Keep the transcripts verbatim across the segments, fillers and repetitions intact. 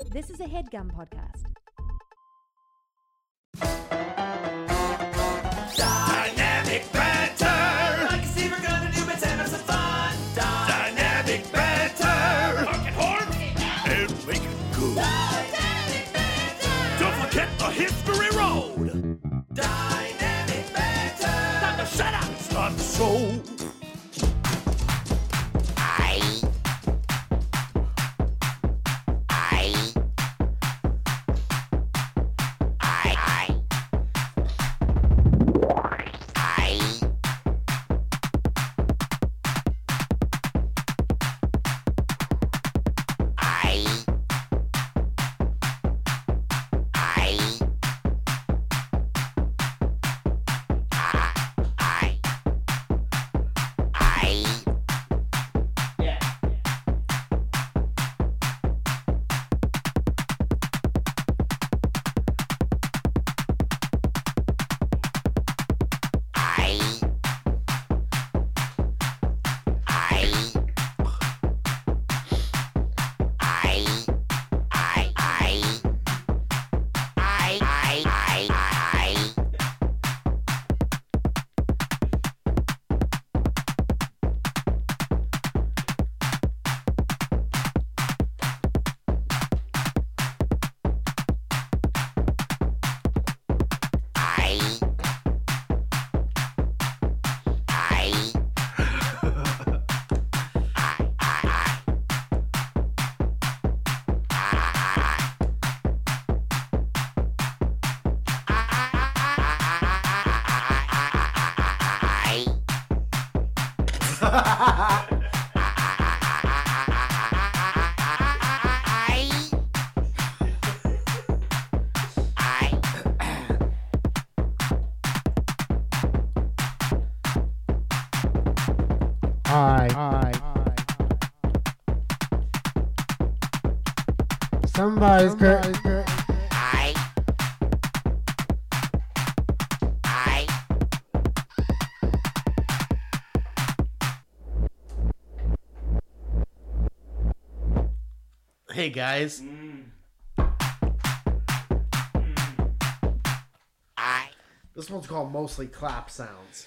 This is a HeadGum podcast. Dynamic banter. I can see we're gonna do it and have some fun. Dynamic banter. Honk and horn and make it good. Dynamic banter. Don't forget the history road. Dynamic banter. Time to shut up and start the show. I, I, somebody's cur- I, I, Hey guys, I. This one's called Mostly Clap Sounds.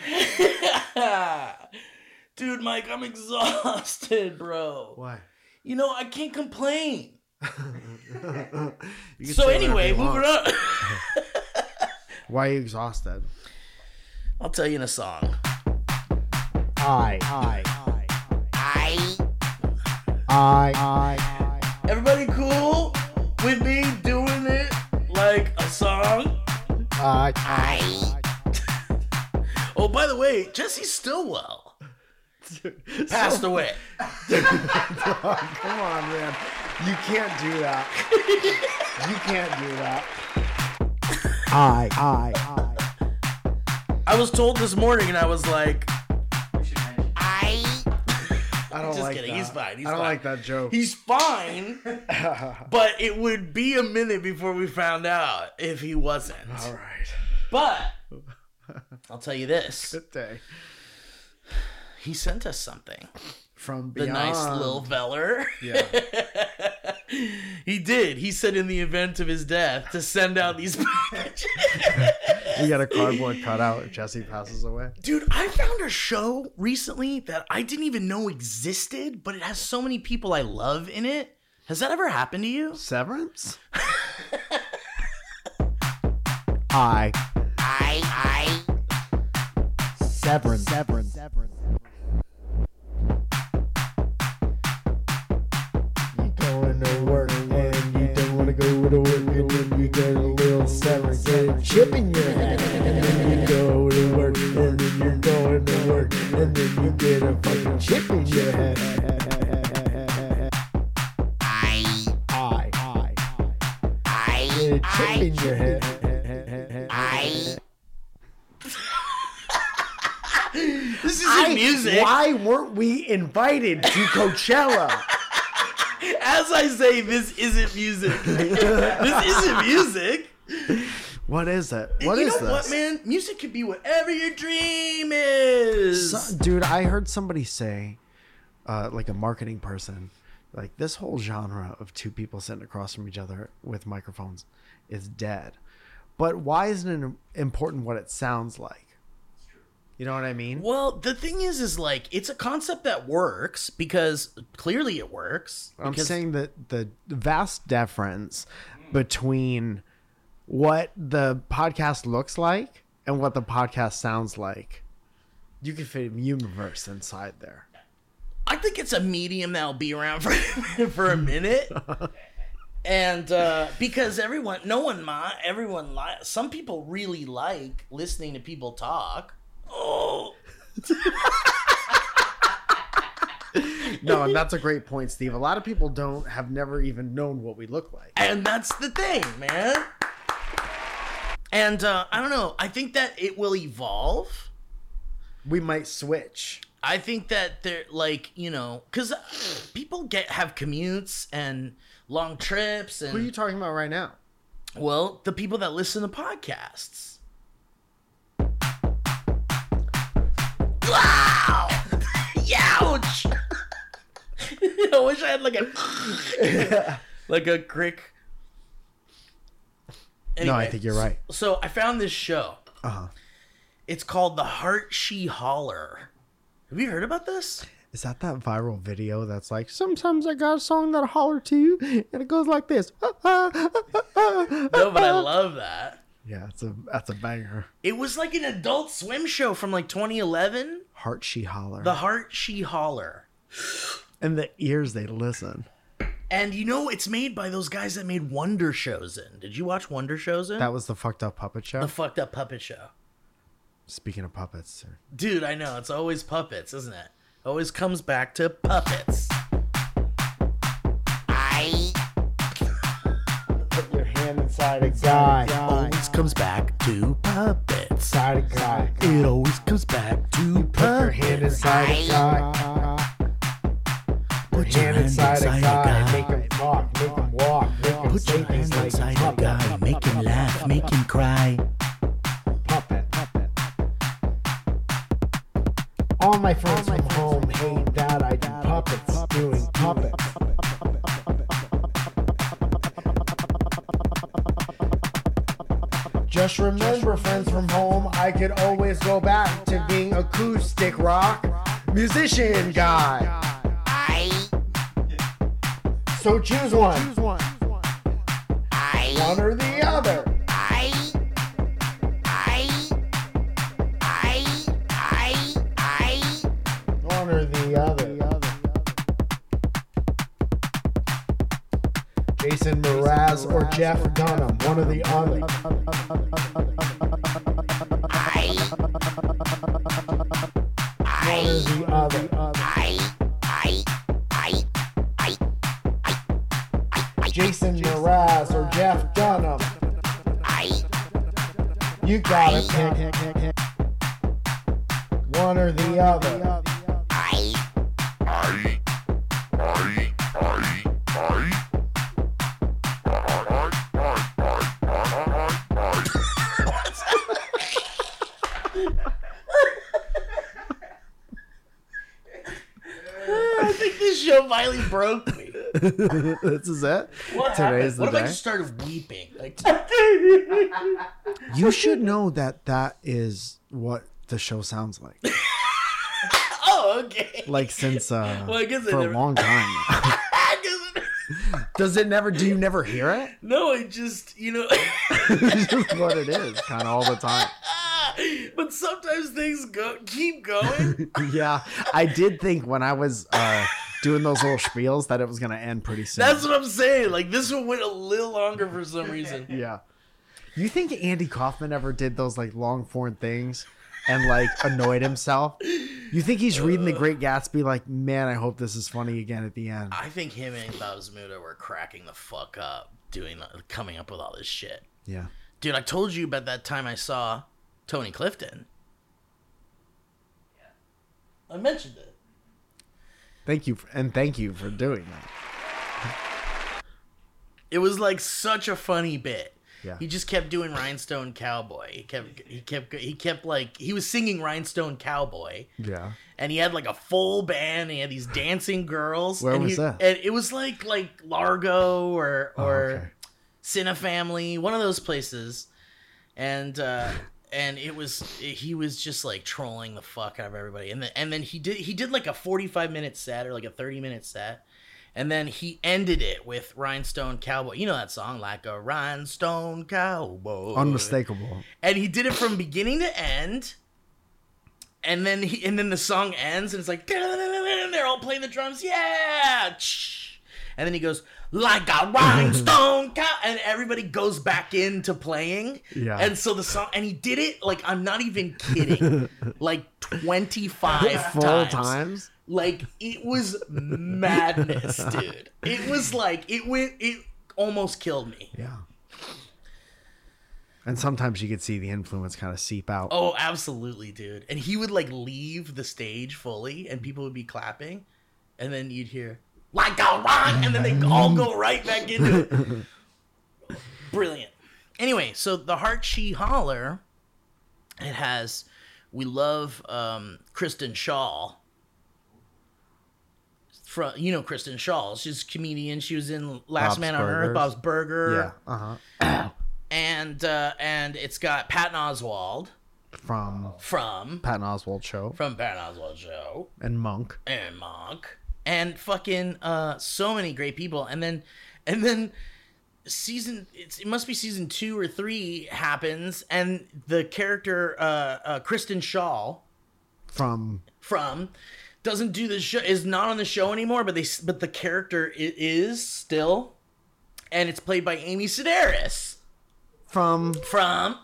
dude, Mike, I'm exhausted, bro. Why? You know, I can't complain. You can So say whatever anyway, you moving want. on. Why are you exhausted? I'll tell you in a song. I, I, I, I, I, Everybody cool with me doing it like a song? I, I, Oh, by the way, Jesse Stillwell passed away. Come on, man. You can't do that. You can't do that. I, I, I. I was told this morning, and I was like, I, I don't just like kidding. that. He's fine. He's I don't fine. like that joke. he's fine, but it would be a minute before we found out if he wasn't. All right. But I'll tell you this. Good day. He sent us something. From The beyond. nice little feller. Yeah. He did. He said in the event of his death to send out these packages. We got a cardboard cutout if Jesse passes away. Dude, I found a show recently that I didn't even know existed, but it has so many people I love in it. Has that ever happened to you? Severance? I. I, I, Severance. Severance. You going to work and you don't want to go to work and then you get a little severance, get a chip in your head. And then you go to work and then you're going to work and then you get a fucking chip in your head. I, I. I. I, Get a chip I, in your head. I, This isn't I- music. Why weren't we invited to Coachella? As I say, this isn't music. This isn't music. What is it? What you is know this? what, man? Music can be whatever your dream is. So- dude, I heard somebody say, uh, like a marketing person, Like this whole genre of two people sitting across from each other with microphones is dead. But why isn't it important what it sounds like? You know what I mean? Well, the thing is, is like, it's a concept that works because clearly it works. I'm because- saying that the vast difference between what the podcast looks like and what the podcast sounds like, you can fit a universe inside there. I think it's a medium that'll be around for, for a minute. And uh, because everyone, no one mind, everyone li- some people really like listening to people talk. Oh, No, and that's a great point, Steve. A lot of people don't have never even known what we look like. and that's the thing, man. And uh, I don't know. I think that it will evolve. We might switch. I think that they're like, you know, because people get have commutes and long trips and Who are you talking about right now? well, the people that listen to podcasts. Wow! Youch! I wish I had like a like a crick. No, I think you're right. So I found this show. Uh-huh. It's called The Heart She Holler. Have you heard about this? Is that that viral video that's like, sometimes I got a song that'll holler to you, and it goes like this. No, but I love that. Yeah, it's a that's a banger. It was like an Adult Swim show from like twenty eleven. Heart She Holler. The Heart She Holler. And the ears they listen. And you know, it's made by those guys that made Wonder Chosen. Did you watch Wonder Chosen? That was the fucked up puppet show. The fucked up puppet show. Speaking of puppets. Dude, I know. It's always puppets, isn't it? Always comes back to puppets. I, Put your hand inside a guy. Always comes back to puppets. Inside a guy. It always comes back to Put your hand inside a guy. Put your hand inside a guy. Make him talk. Make him walk. Make him Put say your hand things like inside a puppet. guy. Make him laugh. Make him cry. Puppet. All my friends from home hate that I do puppets doing puppets. Just remember, friends from home, I could always go back to being acoustic rock musician guy. I, So choose one, I, one or the other. I, I, I, I, I, One or the other. Jason Mraz or Jeff Dunham, one or the other. I, One or the other. I, I, I, I, Jason Mraz or Jeff Dunham. I, You gotta pick one or the other. I, I, I, I, I. I think this show finally broke me. This is it. What Today's happened? the What if I day. just started weeping? Like, You should know that that is what the show sounds like. oh, okay. Like since uh, Well, I guess I for a never- long time. I guess- Does it never? Do you never hear it? no, it just, you know. It's just what it is, kind of all the time. But sometimes things go keep going. Yeah, I did think when I was uh, doing those little spiels that it was gonna end pretty soon. That's what I'm saying. Like, this one went a little longer for some reason. Yeah. You think Andy Kaufman ever did those like long form things and like annoyed himself? You think he's reading The Great Gatsby like, man, I hope this is funny again at the end? I think him and Babs Muda were cracking the fuck up doing coming up with all this shit. Yeah. Dude, I told you about that time I saw Tony Clifton. I mentioned it. Thank you, for, and thank you for doing that. It was like such a funny bit. Yeah. He just kept doing Rhinestone Cowboy. He kept he kept he kept like he was singing Rhinestone Cowboy. Yeah. And he had like a full band. And he had these dancing girls. Where and was he, that? And it was like like Largo or Oh, or okay. Cine Family, one of those places. And uh, and it was he was just like trolling the fuck out of everybody. And then and then he did he did like a forty-five minute set or like a thirty minute set. And then he ended it with Rhinestone Cowboy. You know that song, like a rhinestone cowboy. Unmistakable. And he did it from beginning to end. And then he and then the song ends and it's like and they're all playing the drums. Yeah. And then he goes, like a rhinestone cow, and everybody goes back into playing. Yeah. And so the song, and he did it like, I'm not even kidding, like twenty-five Full times. times? Like, it was madness, dude. It was like, it went, it almost killed me. Yeah. And sometimes you could see the influence kind of seep out. Oh, absolutely, dude. And he would like leave the stage fully and people would be clapping. And then you'd hear, like a rhyme, and then they all go right back into it. Brilliant. Anyway, so the Heart She Holler, it has, we love um, Kristen Shaw. From, you know Kristen Shaw. She's a comedian. She was in Last Bob's Man on Earth, Burgers. Bob's Burger. Yeah. Uh-huh. And uh, and it's got Patton Oswalt From from Patton Oswalt Show. from Patton Oswalt Show And Monk. and Monk and fucking uh, so many great people. And then and then season it's, it must be season two or three happens, and the character uh, uh, Kristen Shaw From from doesn't do the show, is not on the show anymore, but they but the character i- is still, and it's played by Amy Sedaris. From From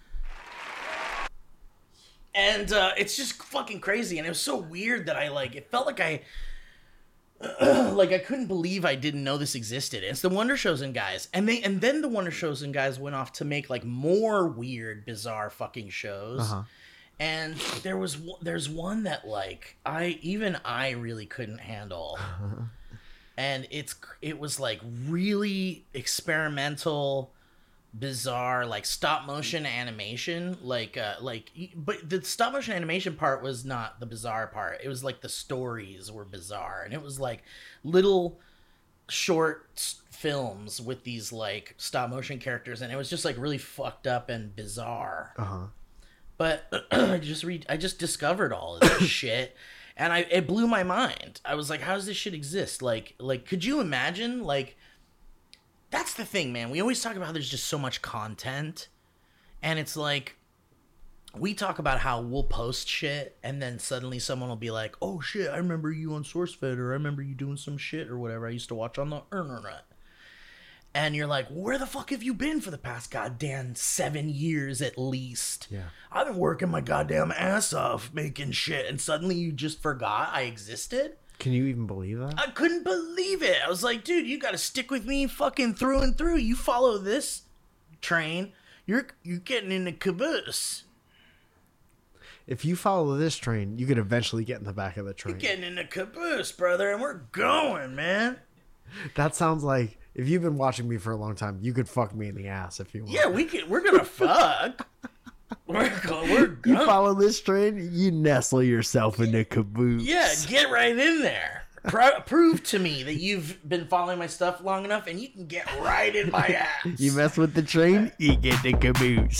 and uh it's just fucking crazy, and it was so weird that I like it felt like I like I couldn't believe I didn't know this existed. It's the Wonder Chosen guys, and they and then the Wonder Chosen guys went off to make like more weird, bizarre fucking shows. Uh-huh. And there was one- there's one that like I even I really couldn't handle. And it's it was like really experimental, bizarre, like stop motion animation, like uh like but the stop motion animation part was not the bizarre part. It was like the stories were bizarre, and it was like little short s- films with these like stop motion characters, and it was just like really fucked up and bizarre. uh-huh. But I just read I just discovered all of this shit, and I it blew my mind. I was like, how does this shit exist? Like like could you imagine like that's the thing, man. We always talk about how there's just so much content, and it's like we talk about how we'll post shit, and then suddenly someone will be like, "Oh shit, I remember you on SourceFed, or I remember you doing some shit or whatever I used to watch on the internet." And you're like, "Where the fuck have you been for the past goddamn seven years at least?" Yeah. I've been working my goddamn ass off making shit, and suddenly you just forgot I existed? Can you even believe that? I couldn't believe it. I was like, dude, you gotta stick with me fucking through and through. You follow this train, you're you're getting in the caboose. If you follow this train, you could eventually get in the back of the train. You're getting in the caboose, brother, and we're going, man. That sounds like, if you've been watching me for a long time, you could fuck me in the ass if you want. Yeah, we can, we're gonna fuck. We're go, we're You gonna, follow this train, you nestle yourself in the caboose. yeah, get right in there. Pro- prove to me that you've been following my stuff long enough, and you can get right in my ass. You mess with the train, you get the caboose.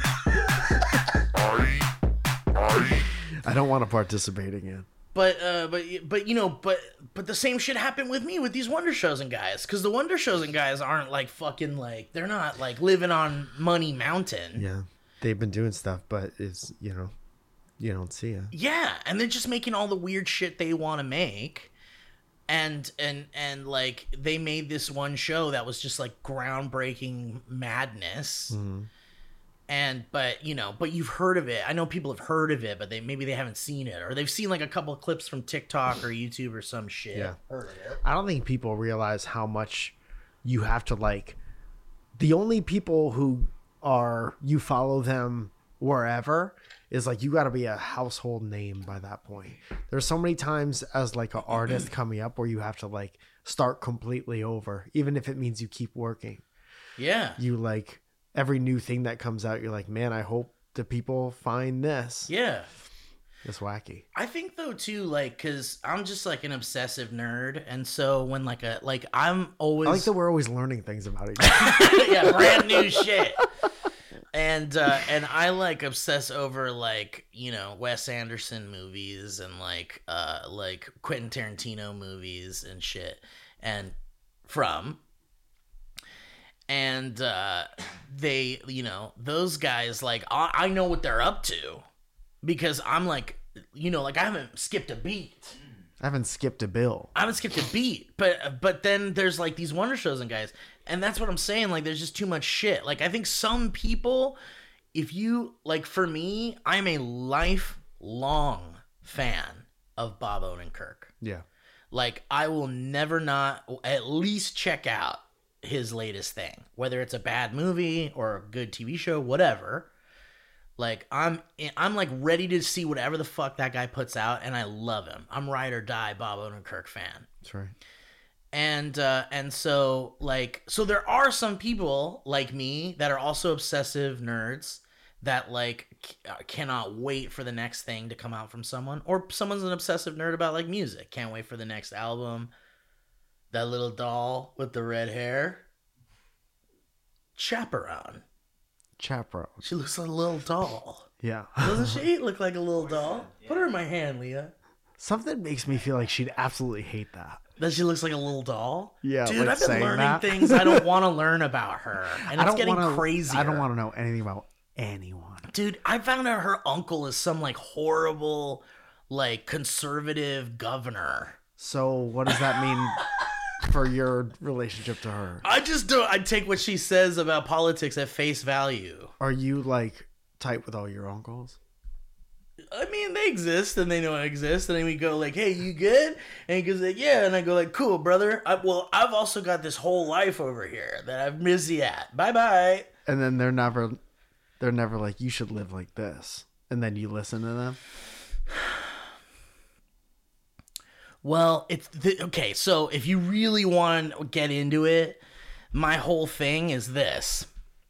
I don't want to participate again. But uh, but but you know, but but the same shit happened with me with these Wonder Chosen guys, because the Wonder Chosen guys aren't like fucking like they're not like living on Money Mountain. Yeah. They've been doing stuff, but it's, you know, you don't see it. Yeah, and they're just making all the weird shit they want to make, and and and like they made this one show that was just like groundbreaking madness. Mm-hmm. And but you know, but you've heard of it. I know people have heard of it, but they maybe they haven't seen it, or they've seen like a couple of clips from TikTok or YouTube or some shit. Yeah. Heard of it. I don't think people realize how much you have to, like, the only people who are, you follow them wherever is like, you got to be a household name by that point. There's so many times as like an artist coming up where you have to like start completely over, even if it means you keep working. Yeah. You like, every new thing that comes out, you're like, man, I hope the people find this. Yeah. It's wacky. I think though too, like, cause I'm just like an obsessive nerd, and so when like a like I'm always I like that we're always learning things about each other. yeah, brand new shit. And uh, and I like obsess over like, you know, Wes Anderson movies and like uh like Quentin Tarantino movies and shit, and from and uh they, you know, those guys, like I, I know what they're up to because I'm like, you know, like I haven't skipped a beat. I haven't skipped a bill. I haven't skipped a beat, but but then there's like these Wonder Shows and guys, and that's what I'm saying. Like, there's just too much shit. Like, I think some people, if you like, for me, I'm a lifelong fan of Bob Odenkirk. Yeah. Like, I will never not at least check out his latest thing, whether it's a bad movie or a good T V show, whatever. Like, I'm I'm like ready to see whatever the fuck that guy puts out, and I love him. I'm ride or die Bob Odenkirk fan. That's right. And uh, and so like so there are some people like me that are also obsessive nerds that like c- cannot wait for the next thing to come out from someone, or someone's an obsessive nerd about like music, can't wait for the next album. That little doll with the red hair, Chaperone. Chaperone. She looks like a little doll. Yeah. Doesn't she look like a little doll? Put her in my hand, Leah. Something makes me feel like she'd absolutely hate that. That she looks like a little doll? Yeah, Dude, like I've been saying learning that. things I don't want to learn about her. And I it's don't getting wanna, crazier. I don't want to know anything about anyone. Dude, I found out her uncle is some like horrible, like conservative governor. So what does that mean for your relationship to her? I just don't, I take what she says about politics at face value. Are you like tight with all your uncles? I mean, they exist and they know I exist. And then we go like, hey, you good? And he goes like, yeah. And I go like, cool, brother. I, well, I've also got this whole life over here that I'm busy at. Bye-bye. And then they're never, they're never like, you should live like this. And then you listen to them. Well, it's the, okay. So if you really want to get into it, my whole thing is this.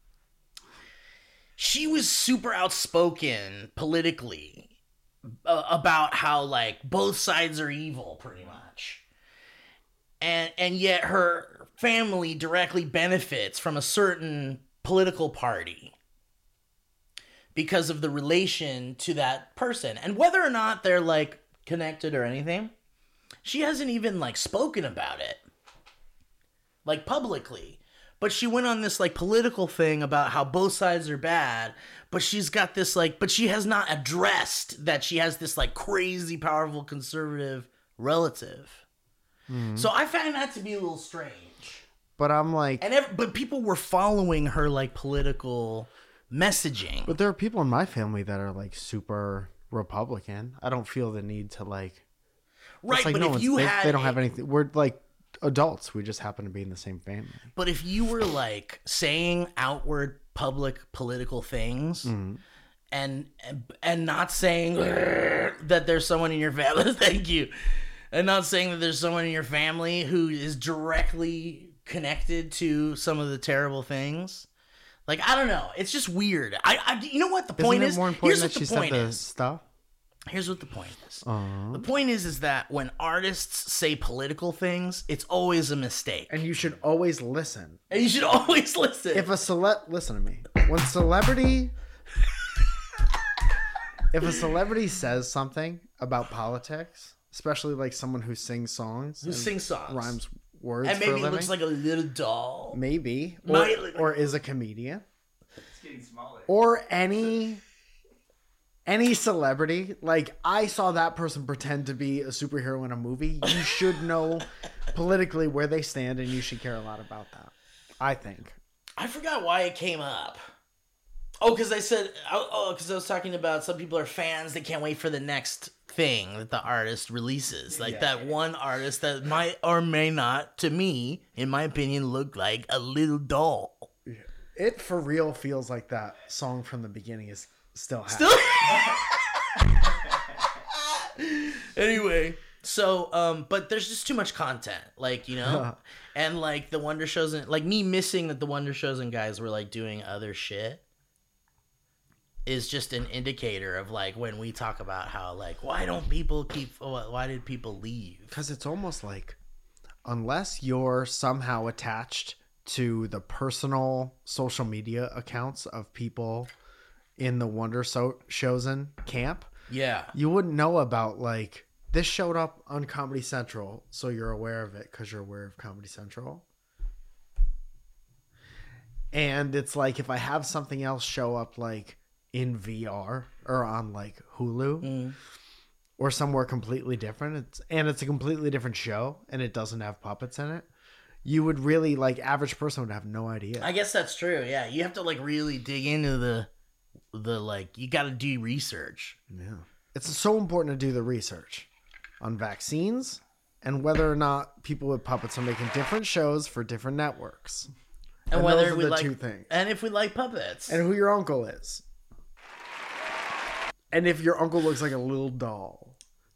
She was super outspoken politically uh, about how like both sides are evil, pretty much, and and yet her family directly benefits from a certain political party because of the relation to that person, and whether or not they're like connected or anything, she hasn't even like spoken about it like publicly. But she went on this like political thing about how both sides are bad, but she's got this like, but she has not addressed that she has this like crazy powerful conservative relative. Mm-hmm. So I find that to be a little strange. But I'm like, and every, but people were following her like political messaging. But there are people in my family that are like super Republican. I don't feel the need to like, right? Like but no if one's- you they, had, they don't have anything. We're like adults. We just happen to be in the same family. But if you were like saying outward public political things Mm-hmm. and and not saying that there's someone in your family, thank you, and not saying that there's someone in your family who is directly connected to some of the terrible things, like I don't know, it's just weird. I, I you know what the point Isn't it is? more important Here's that what she the said point the is. stuff? Here's what the point is. Uh-huh. The point is, is that when artists say political things, it's always a mistake, And you should always listen. and you should always listen. If a celeb, listen to me. When celebrity, if a celebrity says something about politics, especially like someone who sings songs, Who and sings songs. rhymes words, and for a maybe living, looks like a little doll. maybe, or, Might look- or is a comedian, It's getting smaller. or any any celebrity. Like I saw that person pretend to be a superhero in a movie. You should know politically where they stand, and you should care a lot about that. I think. I forgot why it came up. Oh, because I said, oh, because I was talking about some people are fans. They can't wait for the next thing that the artist releases. Like that one artist that might or may not, to me, in my opinion, look like a little doll. It for real feels like that song from the beginning is still happening. Still. Anyway, So, um, but there's just too much content, like, you know, and like the Wonder Shows and like me missing that the Wonder Shows and guys were like doing other shit is just an indicator of like when we talk about how like why don't people keep why did people leave? Because it's almost like unless you're somehow attached to the personal social media accounts of people in the Wonder so- Chosen camp, Yeah, you wouldn't know about like this showed up on Comedy Central, so you're aware of it because you're aware of Comedy Central. And it's like if I have something else show up like in V R or on like Hulu mm. or somewhere completely different, it's, and it's a completely different show and it doesn't have puppets in it, you would really like average person would have no idea. I guess that's true. Yeah, you have to like really dig into the the like you got to do research. Yeah, it's so important to do the research on vaccines and whether or not people with puppets are making different shows for different networks. And, And whether those are we the like, two things. and if we like puppets, And who your uncle is. And if your uncle looks like a little doll.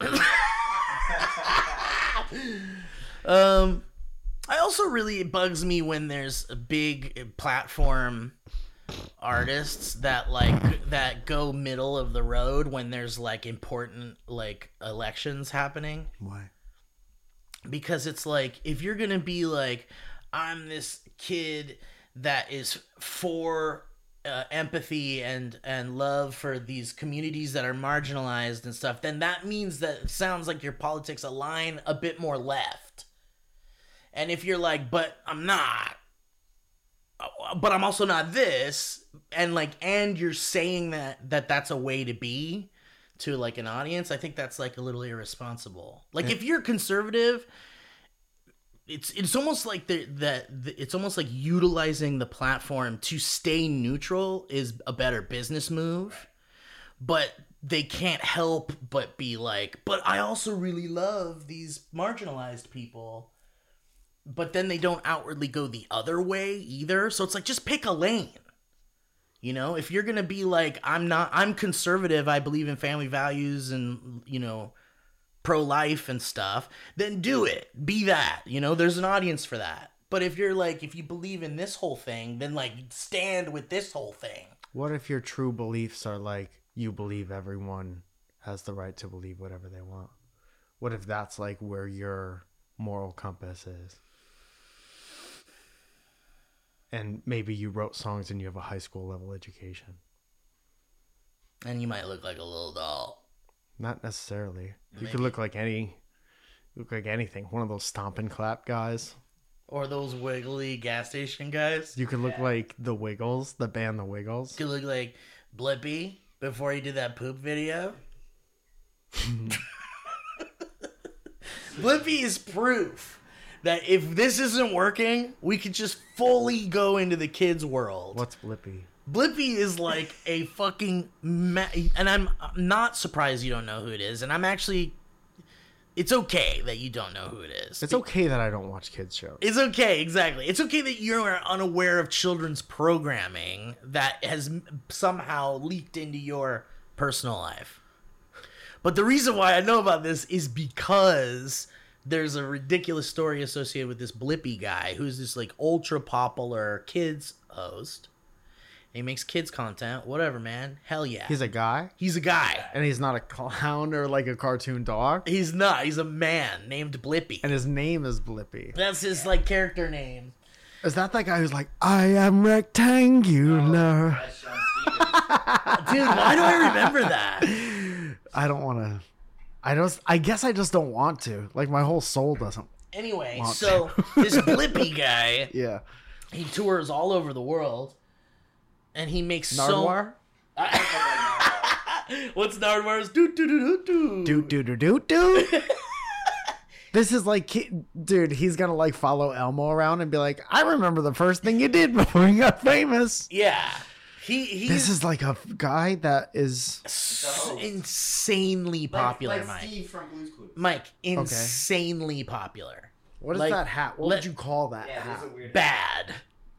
um, I also really it bugs me when there's a big platform artists that like that go middle of the road when there's like important like elections happening. Why? Because it's like if you're gonna be like I'm this kid that is for uh, empathy and and love for these communities that are marginalized and stuff, then that means that it sounds like your politics align a bit more left. And if you're like, but I'm not, but I'm also not this, and like, and you're saying that that that's a way to be to like an audience, I think that's like a little irresponsible. Like if you're conservative, it's it's almost like the, that the, it's almost like utilizing the platform to stay neutral is a better business move, but they can't help but be like, but I also really love these marginalized people. But then they don't outwardly go the other way either. So it's like, just pick a lane. You know, if you're going to be like, I'm not, I'm conservative, I believe in family values and, you know, pro-life and stuff, then do it. Be that, you know, there's an audience for that. But if you're like, if you believe in this whole thing, then like stand with this whole thing. What if your true beliefs are like, you believe everyone has the right to believe whatever they want? What if that's like where your moral compass is? And maybe you wrote songs and you have a high school level education. And you might look like a little doll. Not necessarily. You Maybe. could look like any, look like anything. One of those stomp and clap guys. Or those wiggly gas station guys. You could look like the Wiggles, the band The Wiggles. You could look like Blippi before he did that poop video. Blippi is proof that if this isn't working, we could just fully go into the kids' world. What's Blippi? Blippi is like a fucking ma- and I'm not surprised you don't know who it is, and I'm actually it's okay that you don't know who it is. It's okay that I don't watch kids shows. It's okay, exactly. It's okay that you're unaware of children's programming that has somehow leaked into your personal life. But the reason why I know about this is because there's a ridiculous story associated with this Blippi guy who's this like ultra popular kids host. He makes kids content, whatever, man. Hell yeah. He's a guy, He's a guy. and he's not a clown or like a cartoon dog. He's not. He's a man named Blippi. And his name is Blippi. That's his like character name. Is that that guy who's like, I am rectangular? That's Sean Stevens. Dude, why do I remember that? I don't want to. I just. I guess I just don't want to. Like my whole soul doesn't. Anyway, Want so this Blippi guy, Yeah. he tours all over the world, and he makes Nardwar. so. What's Nardwar's? Do do do do Do do do do do. This is like, ki- dude. He's gonna like follow Elmo around and be like, I remember the first thing you did before you got famous. Yeah, he he's This is like a guy that is. s- insanely popular, like, Mike. like Steve from Blue's Clues. Mike, insanely popular. What is Like, that hat? What let- would you call that Yeah, hat? there's a weird. Bad.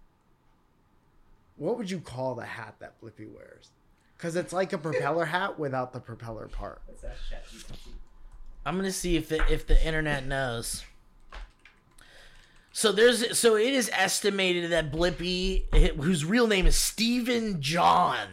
What would you call the hat that Blippi wears? Because it's like a propeller hat without the propeller part. What's that? ChatGPT. I'm gonna see if the if the internet knows. So there's so it is estimated that Blippi, whose real name is Stephen John,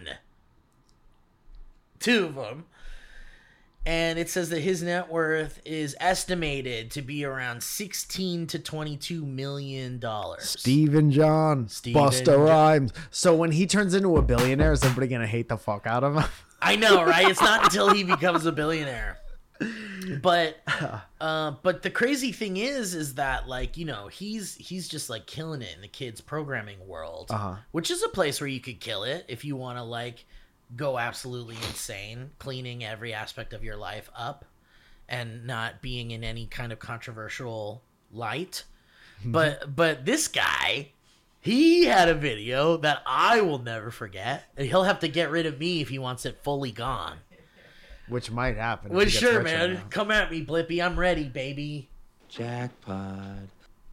two of them, and it says that his net worth is estimated to be around sixteen to twenty-two million dollars. Steven John, Steven Busta John. Rhymes. So when he turns into a billionaire, is everybody gonna hate the fuck out of him? I know, right? It's not until he becomes a billionaire. But uh, but the crazy thing is, is that like you know he's he's just like killing it in the kids programming world, Uh-huh. which is a place where you could kill it if you want to like go absolutely insane, cleaning every aspect of your life up, and not being in any kind of controversial light. But but this guy, he had a video that I will never forget, and he'll have to get rid of me if he wants it fully gone. Which might happen. if Well, he gets sure, richer man. now. Come at me, Blippi. I'm ready, baby. Jackpot.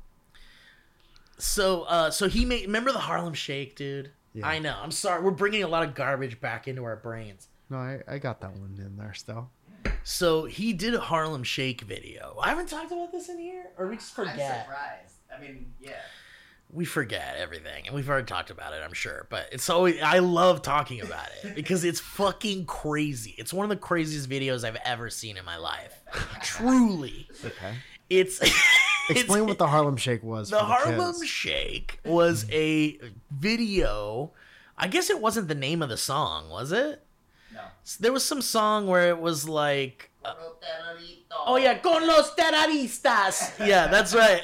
So, uh, so he made. Remember the Harlem Shake, dude? Yeah. I know. I'm sorry. We're bringing a lot of garbage back into our brains. No, I, I got that one in there still. So he did a Harlem Shake video. I haven't talked about this in here, or we just I'm forget. surprised. I mean, yeah. We forget everything, and we've already talked about it, I'm sure. But it's always I love talking about it because it's fucking crazy. It's one of the craziest videos I've ever seen in my life. Truly, Okay. it's. Explain it's, what the Harlem Shake was. The for the Harlem kids. Shake was a video. I guess it wasn't the name of the song, was it? No. There was some song where it was like, uh, oh yeah, con los terroristas. Yeah, that's right.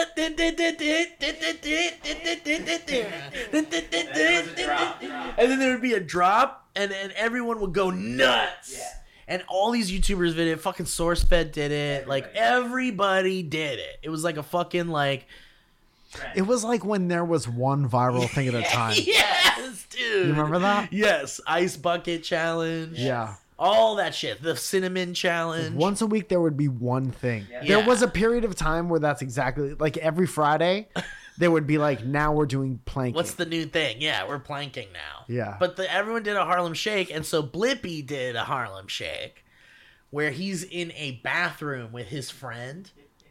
And then there would be a drop, and and everyone would go nuts. Yeah. And all these YouTubers did it. Fucking SourceFed did it. Like everybody did it. It was like a fucking like. It was like when there was one viral thing at a time. Yes, dude. You remember that? Yes, ice bucket challenge. Yeah. All that shit. The cinnamon challenge. Once a week there would be one thing. Yeah. There Yeah. was a period of time where that's exactly like every Friday there would be like now we're doing planking. What's the new thing? Yeah, we're planking now. Yeah. But the, everyone did a Harlem Shake, and so Blippi did a Harlem Shake, where he's in a bathroom with his friend.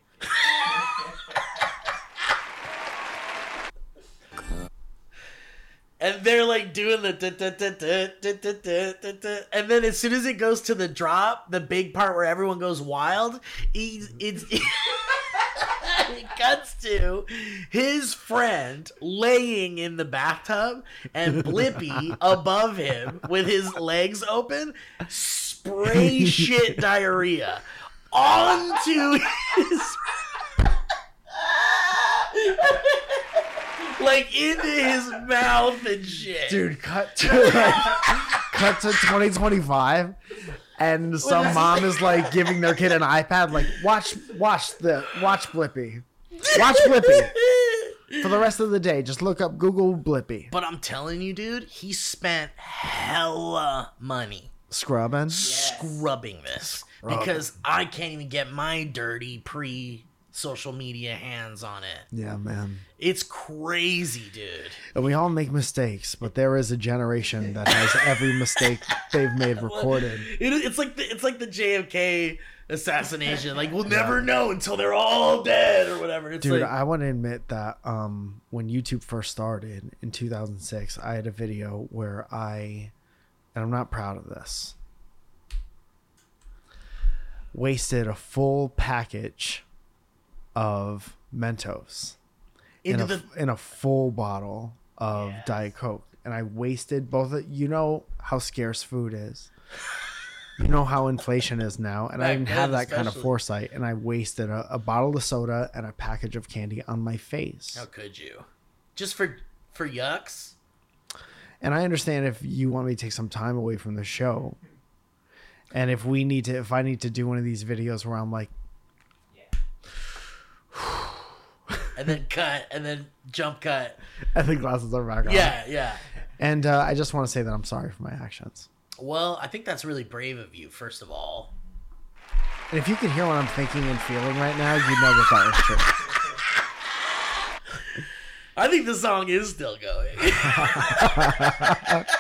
And they're like doing the da- da- da- da- da- da- da- da- da. And then as soon as it goes to the drop, the big part where everyone goes wild, he's it's it cuts to his friend laying in the bathtub and Blippi above him with his legs open, spray shit diarrhea onto his like into his mouth and shit. Dude, cut to like, cut to twenty twenty-five and some mom is like giving their kid an iPad like watch watch the watch Blippi. Watch Blippi. For the rest of the day, just look up Google Blippi. But I'm telling you, dude, he spent hella money Scrubbing. scrubbing this because I can't even get my dirty pre social media hands on it. Yeah, man. It's crazy, dude. And we all make mistakes, but there is a generation that has every mistake they've made recorded. It, it's like the it's like the J F K assassination. Like we'll never know until they're all dead or whatever. It's Dude, like, I want to admit that um, when YouTube first started in two thousand six, I had a video where I, and I'm not proud of this, wasted a full package of Mentos in into a, the in a full bottle of Diet Coke. And I wasted both of, you know how scarce food is. You know how inflation is now. And I Back didn't then, have that kind of especially. foresight. And I wasted a, a bottle of soda and a package of candy on my face. how could you? Just for for yucks? And I understand if you want me to take some time away from the show. And if we need to, if I need to do one of these videos where I'm like, And then cut and then jump cut. and the glasses are back on. Yeah, yeah. And uh, I just want to say that I'm sorry for my actions. Well, I think that's really brave of you, first of all. And if you can hear what I'm thinking and feeling right now, you know that that was true. I think the song is still going.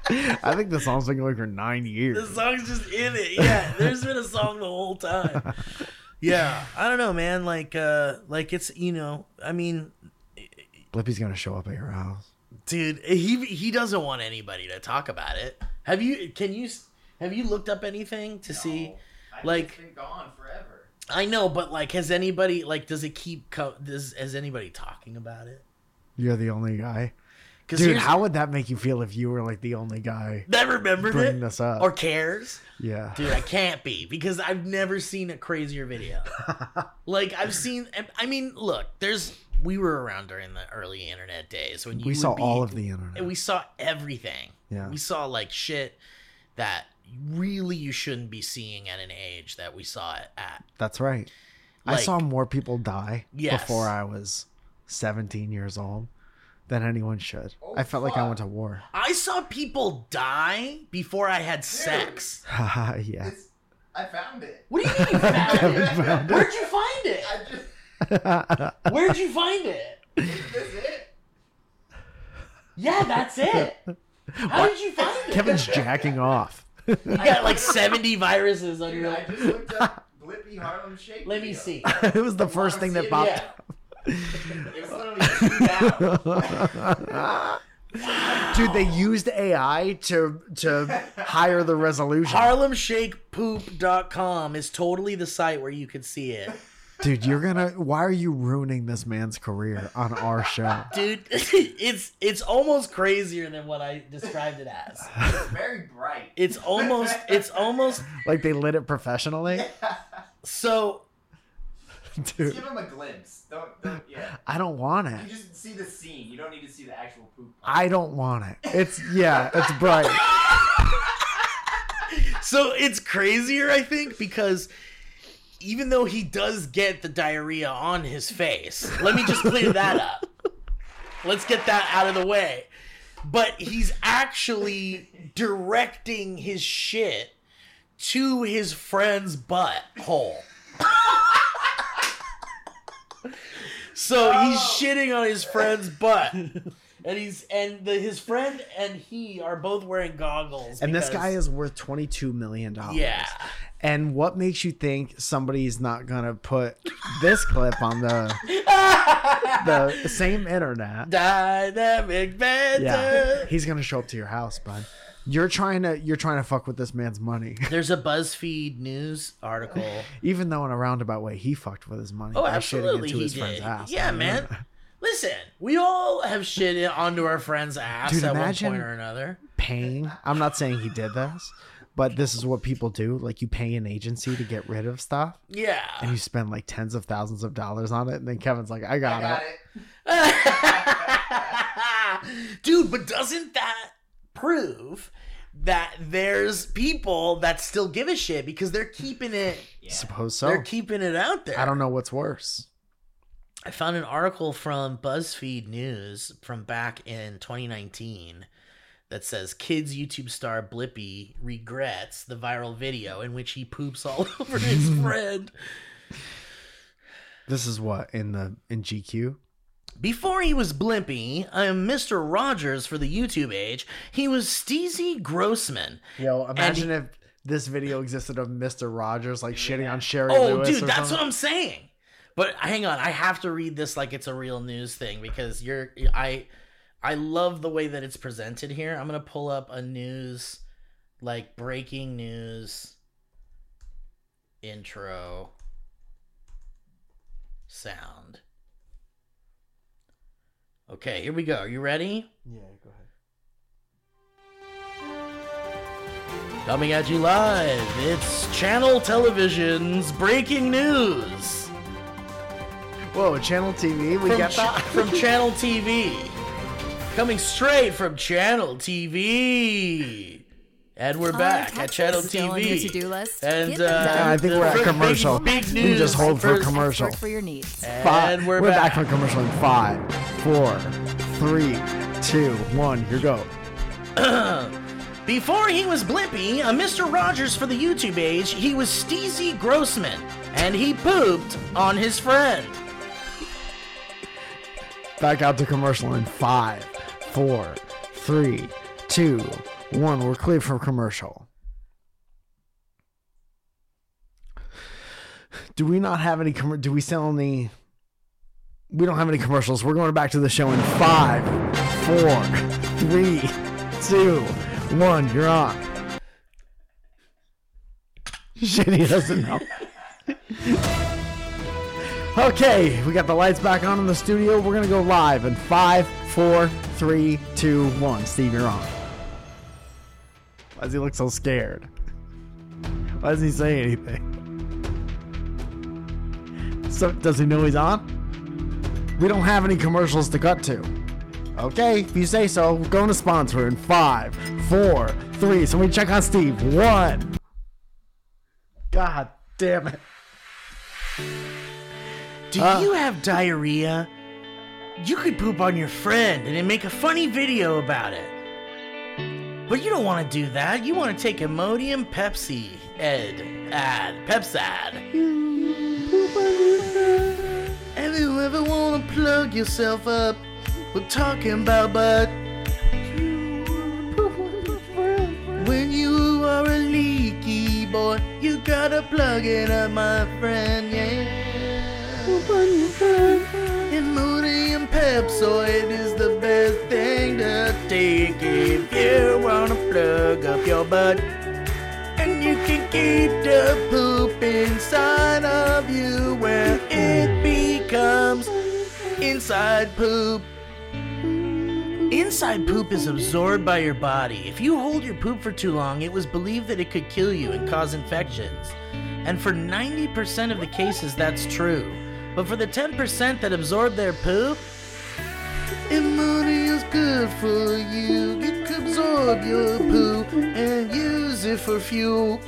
I think the song's been going for nine years. The song's just in it. Yeah, there's been a song the whole time. Yeah, I don't know, man. Like, uh, like it's you know, I mean, Blippi's gonna show up at your house. dude, he he doesn't want anybody to talk about it. Have you? Can you? Have you looked up anything to see? I Like- it's been gone forever. I know, but like, has anybody like? Does it keep? Co- does has anybody talking about it? You're the only guy. 'Cause Dude, here's- how would that make you feel if you were like the only guy? that remembered bring it this up? or cares? Yeah. Dude, I can't be because I've never seen a crazier video. Like I've seen. I mean, look, there's. We were around during the early internet days when you We would saw be- all of the internet. and we saw everything. Yeah. We saw like shit that really you shouldn't be seeing at an age that we saw it at. That's right. I Like- saw more people die Yes. before I was seventeen years old than anyone should. I felt like I went to war. I saw people die before I had sex. yeah. It's, I found it. What do you mean you found it? Where'd you find it? I just. Where'd you find it? That's it. Yeah, that's it. How did you find it? Kevin's jacking off. You got like seventy viruses on Dude, your. I just looked up Blippy Harlem Shake. Let me video. see. It was the first thing that Yeah. popped Yeah. It was literally two down. Dude, they used A I to to higher the resolution. Harlem Shake Poop dot com is totally the site where you could see it. Dude, you're gonna. Why are you ruining this man's career on our show? Dude, it's it's almost crazier than what I described it as. It's very bright. It's almost it's almost Like they lit it professionally, so Just dude. give him a glimpse. Don't, don't, yeah. I don't want You it. just see the scene. You don't need to see the actual poop. I don't want it. It's yeah. It's bright. so it's crazier, I think, because even though he does get the diarrhea on his face, let me just clear that up. Let's get that out of the way. But he's actually directing his shit to his friend's butt hole. So he's shitting on his friend's butt. And he's and the, his friend and he are both wearing goggles. And this because- guy is worth twenty-two million dollars. Yeah. And what makes you think somebody's not gonna put this clip on the the same internet? Dynamic banter. Yeah, he's gonna show up to your house, bud. You're trying to you're trying to fuck with this man's money, There's a BuzzFeed news article. even though in a roundabout way he fucked with his money. Oh, by shitting absolutely, into he his friend's did. ass. Yeah, man. Listen, we all have shit in- onto our friend's ass Dude, at imagine- one point or another. Paying. I'm not saying he did this, but this is what people do. Like you pay an agency to get rid of stuff, and Yeah. you spend like tens of thousands of dollars on it, and then Kevin's like, "I got, I got it." it. Dude, but doesn't that prove that there's people that still give a shit because they're keeping it Suppose so. they're keeping it out there. I don't know what's worse. I found an article from BuzzFeed News from back in twenty nineteen that says kids YouTube star Blippi regrets the viral video in which he poops all over his friend. This is what in the in G Q. Before he was Blimpy, I'm Mister Rogers for the YouTube age. He was Steezy Grossman. Yo, imagine he- if this video existed of Mister Rogers like shitting on Sherry Oh, Lewis. dude, or that's something. what I'm saying. But hang on, I have to read this like it's a real news thing because you're I I love the way that it's presented here. I'm gonna pull up a news like breaking news intro sound. Okay, here we go. Are you ready? Yeah, go ahead. Coming at you live, it's Channel Television's breaking news. Whoa, Channel T V, we from, get Ch- that? from Channel T V. Coming straight from Channel T V. And we're back at Channel T Still on your V. to-do list? And Get them uh, done. I think the we're at big- commercial. Big, We news. just hold for first- commercial. Expert for your needs. And we're, we're back back. from commercial in five, four, three, two, one. Here go. Before he was Blippy, a Mister Rogers for the YouTube age, he was Steezy Grossman, and he pooped on his friend. Back out to commercial in five, four, three, two, one. We're clear for commercial. Do we not have any? Com- do we sell any? We don't have any commercials. We're going back to the show in five, four, three, two, one. You're on. Shit, he doesn't know. Okay, we got the lights back on in the studio. We're gonna go live in five, four, three, two, one. Steve, you're on. Why does he look so scared? Why doesn't he say anything? So, does he know he's on? We don't have any commercials to cut to. Okay, if you say so, we're going to sponsor in five, four, three. Somebody check on Steve. One. God damn it. Do Uh. you have diarrhea? You could poop on your friend and then make a funny video about it. But you don't want to do that. You want to take Imodium Pepsi Ed ad Pepsad. Have you ever want to plug yourself up with talking about butt? When you are a leaky boy, you gotta plug it up, my friend, yeah. Imodium Pepsoid is the best thing to take if you wanna plug up your butt. And you can keep the poop inside of you where it becomes inside poop. Inside poop is absorbed by your body. If you hold your poop for too long, it was believed that it could kill you and cause infections. And for ninety percent of the cases, that's true. But for the ten percent that absorb their poop, Imodium is good for you. You can absorb your poop and use it for fuel.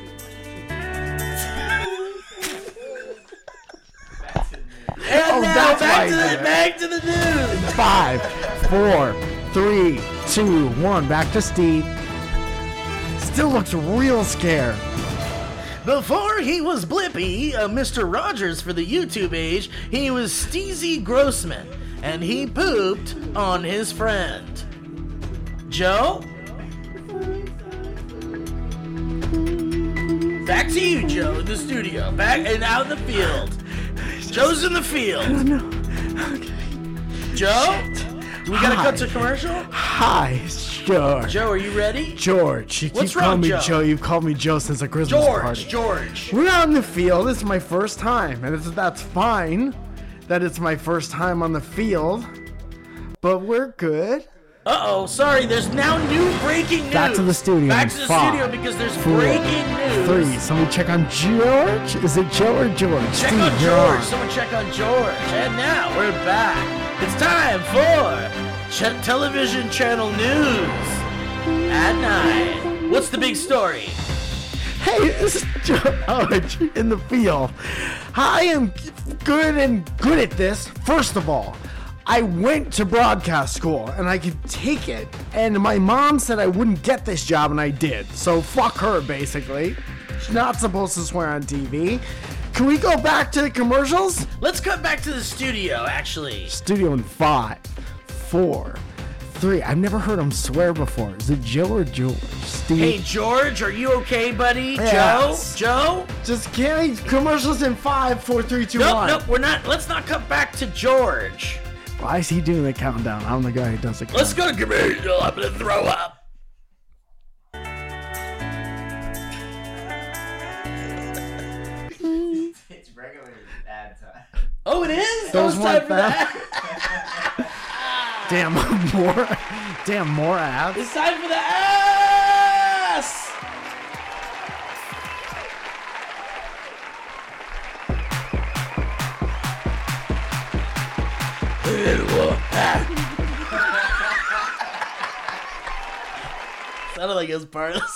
And Oh, now that's why back he to, did the, it. back to the news. Five, four, three, two, one. Back to Steve. Still looks real scared. Before he was Blippy, uh, Mister Rogers for the YouTube age, he was Steezy Grossman, and he pooped on his friend. Joe? Back to you, Joe, in the studio. Back and out in the field. Joe's in the field. Joe? Do we gotta Hi. cut to commercial? Hi, George. Joe, are you ready? George. You What's keep calling wrong, me Joe? Joe. You've called me Joe since the Christmas George, party. George. We're out in the field. It's my first time, and it's, that's fine. That it's my first time on the field, but we're good. Uh-oh, sorry, there's now new breaking news. Back to the studio Back in to the five, studio because there's four, breaking news. Three. Somebody check on George. Is it Joe or George? Check Steve, on you're George. on. Someone check on George. And now we're back. It's time for Ch- Television Channel News at nine. What's the big story? Hey, this is George in the field. I am good and good at this. First of all, I went to broadcast school and I could take it. And my mom said I wouldn't get this job, and I did. So fuck her, basically. She's not supposed to swear on T V. Can we go back to the commercials? Let's cut back to the studio, actually. Studio in five, four, three. I've never heard him swear before. Is it Joe or George? Steve? Hey, George, are you okay, buddy? Yes. Joe? Joe? Just kidding. Commercials in five, four, three, two, Nope, one. nope, we're not. Let's not cut back to George. Why is he doing the countdown? I'm the guy who does the countdown. Let's go to commercial. I'm gonna throw up. It's regular ad time. Oh, it is? Those oh, it's weren't time for that. Damn, more, damn, more ads. It's time for the ass! Sounded like it was part of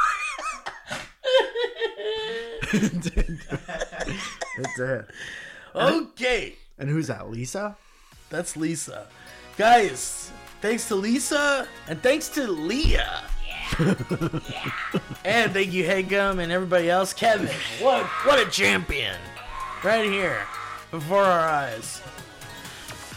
the That's it. Okay, And who's that? Lisa? that's Lisa. Guys, thanks to Lisa, and thanks to Leah. And thank you, Hegum, and everybody else. Kevin, what what a champion. Right here, before our eyes.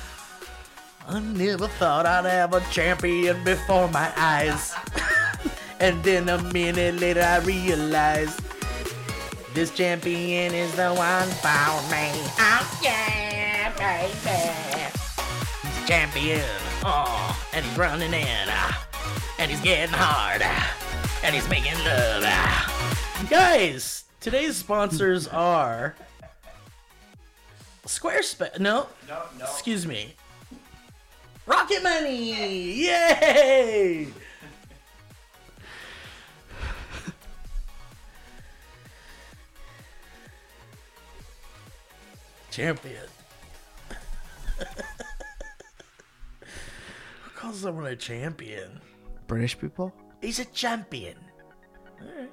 I never thought I'd have a champion before my eyes. And then a minute later I realized this champion is the one for me. Oh yeah, baby. He's champion. Oh, and he's running in. uh, And he's getting hard. uh, And he's making love. uh. Guys, today's sponsors are Squarespace. No, No, no. excuse me. Rocket Money! Yay! Champion. Who calls someone a champion? British people? He's a champion. Alright.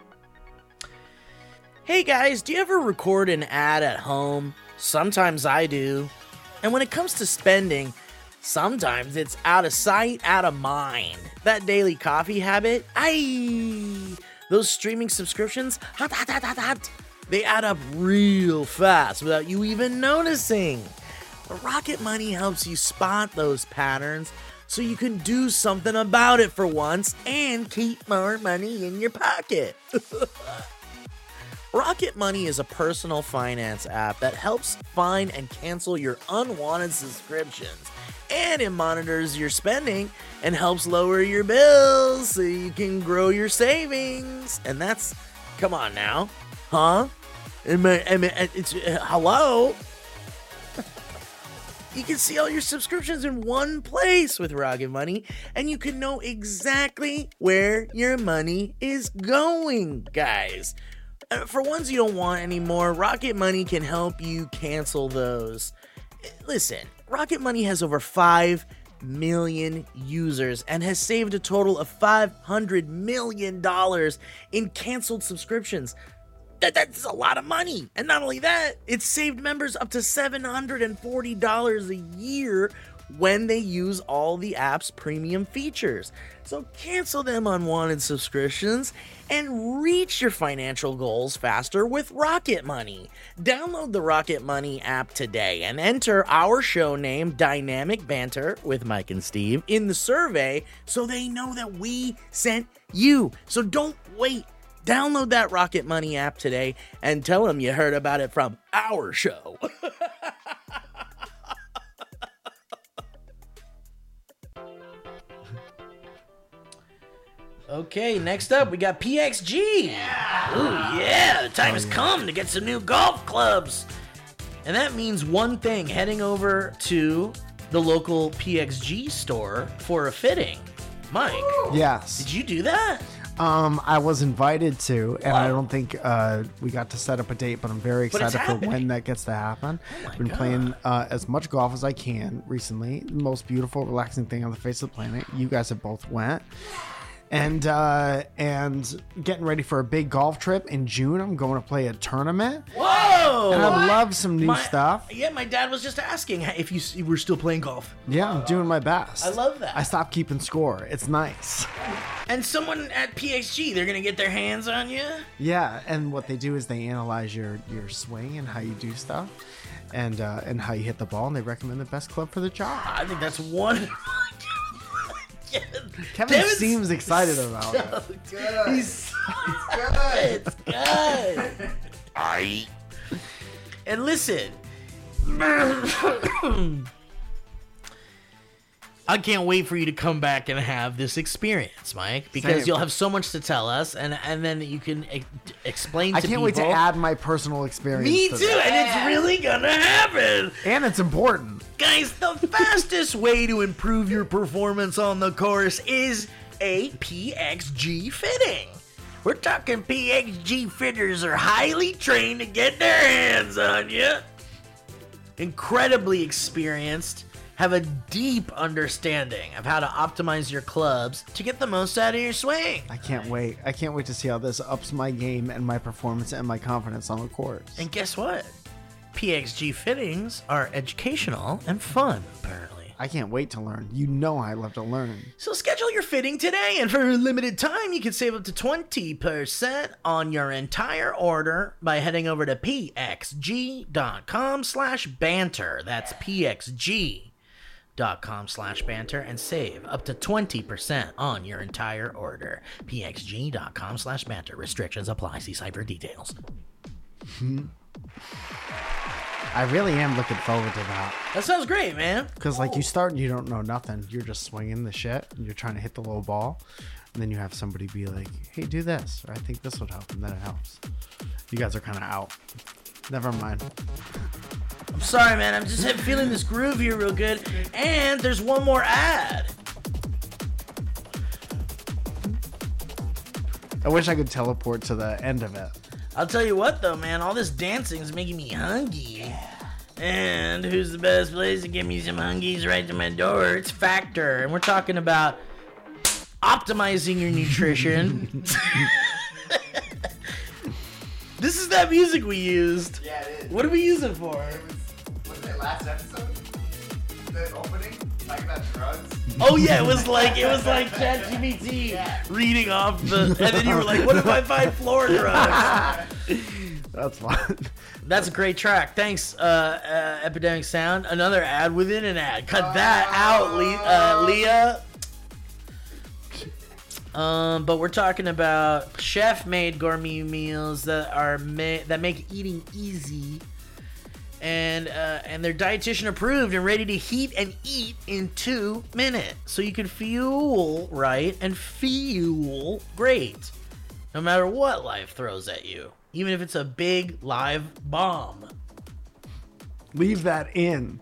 Hey guys, do you ever record an ad at home? Sometimes I do. And when it comes to spending, sometimes it's out of sight, out of mind. That daily coffee habit, aye, those streaming subscriptions, hot, hot, hot, hot, hot, they add up real fast without you even noticing. Rocket Money helps you spot those patterns so you can do something about it for once and keep more money in your pocket. Rocket Money is a personal finance app that helps find and cancel your unwanted subscriptions. And it monitors your spending and helps lower your bills so you can grow your savings. And that's, come on now, huh? I mean, I mean, it's, uh, hello? You can see all your subscriptions in one place with Rocket Money, and you can know exactly where your money is going, guys. Uh, For ones you don't want anymore, Rocket Money can help you cancel those. Uh, Listen, Rocket Money has over five million users and has saved a total of five hundred million dollars in canceled subscriptions. That, that's a lot of money. And not only that, it's saved members up to seven hundred forty dollars a year when they use all the app's premium features. So cancel them unwanted subscriptions and reach your financial goals faster with Rocket Money. Download the Rocket Money app today and enter our show name, Dynamic Banter with Mike and Steve, in the survey so they know that we sent you. So don't wait. Download that Rocket Money app today and tell them you heard about it from our show. Okay, next up we got P X G. Yeah. Ooh, yeah, the time has come to get some new golf clubs. And that means one thing, heading over to the local P X G store for a fitting. Mike, Yes. did you do that? Um, I was invited to, and I Wow. don't think uh, we got to set up a date, but I'm very But it's excited for when happening. that gets to happen. my I've been God. playing uh, as much golf as I can recently. The most beautiful, relaxing thing on the face of the planet. You guys have both went. And uh, and getting ready for a big golf trip in June. I'm going to play a tournament, Whoa! and I love some new My- stuff. Yeah, my dad was just asking if you s- were still playing golf. Yeah, I'm doing my best. I love that. I stopped keeping score. It's nice. And someone at P X G, they're gonna get their hands on you. Yeah, and what they do is they analyze your your swing and how you do stuff, and uh, and how you hit the ball, and they recommend the best club for the job. I think that's one. Kevin Devin's seems excited about it. Good. He's Good. it's good. I, And listen, I can't wait for you to come back and have this experience, Mike, because Same. you'll have so much to tell us, and and then you can e- explain. I to can't people. wait to add my personal experience. Me to too, this. and it's really gonna happen. And it's important. Guys, the fastest way to improve your performance on the course is a P X G fitting. We're talking P X G fitters are highly trained to get their hands on you. Incredibly experienced, have a deep understanding of how to optimize your clubs to get the most out of your swing. I can't wait. I can't wait to see how this ups my game and my performance and my confidence on the course. And guess what? P X G fittings are educational and fun, apparently. I can't wait to learn. You know I love to learn. So schedule your fitting today, and for a limited time, you can save up to twenty percent on your entire order by heading over to pxg.com slash banter. That's pxg.com dot com slash banter and save up to twenty percent on your entire order. P X G dot com slash banter. Restrictions apply. See site for details. I really am looking forward to that. That sounds great, man. Because, like, you start and you don't know nothing. You're just swinging the shit, and you're trying to hit the little ball. And then you have somebody be like, hey, do this. Or I think this would help. And then it helps. You guys are kind of out. Never mind. I'm sorry, man. I'm just feeling this groove here real good. And there's one more ad. I wish I could teleport to the end of it. I'll tell you what, though, man. All this dancing is making me hungry. And who's the best place to get me some hungies right to my door? It's Factor. And we're talking about optimizing your nutrition. This is that music we used. Yeah, it is. What did we use it for? It was, wasn't it last episode? The opening? Talking about drugs? Oh yeah, it was like it was like ChatGPT Yeah. reading off the, and then you were like, "What if I find floor drugs?" That's fun. That's a great track. Thanks, uh, uh, Epidemic Sound. Another ad within an ad. Cut that out, Le- uh, Leah. Um, but we're talking about chef-made gourmet meals that are ma- that make eating easy, and uh, and they're dietitian approved and ready to heat and eat in two minutes, so you can fuel right and feel great, no matter what life throws at you, even if it's a big live bomb. Leave that in.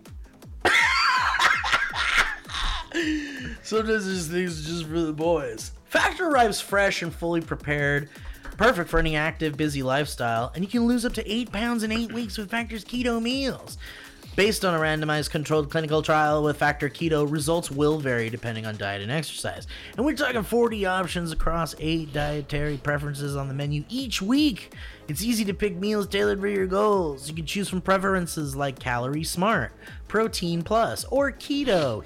Sometimes there's things just for the boys. Factor arrives fresh and fully prepared, perfect for any active, busy lifestyle, and you can lose up to eight pounds in eight weeks with Factor's keto meals. Based on a randomized controlled clinical trial with Factor Keto, results will vary depending on diet and exercise. And we're talking forty options across eight dietary preferences on the menu each week. It's easy to pick meals tailored for your goals. You can choose from preferences like Calorie Smart, Protein Plus, or Keto.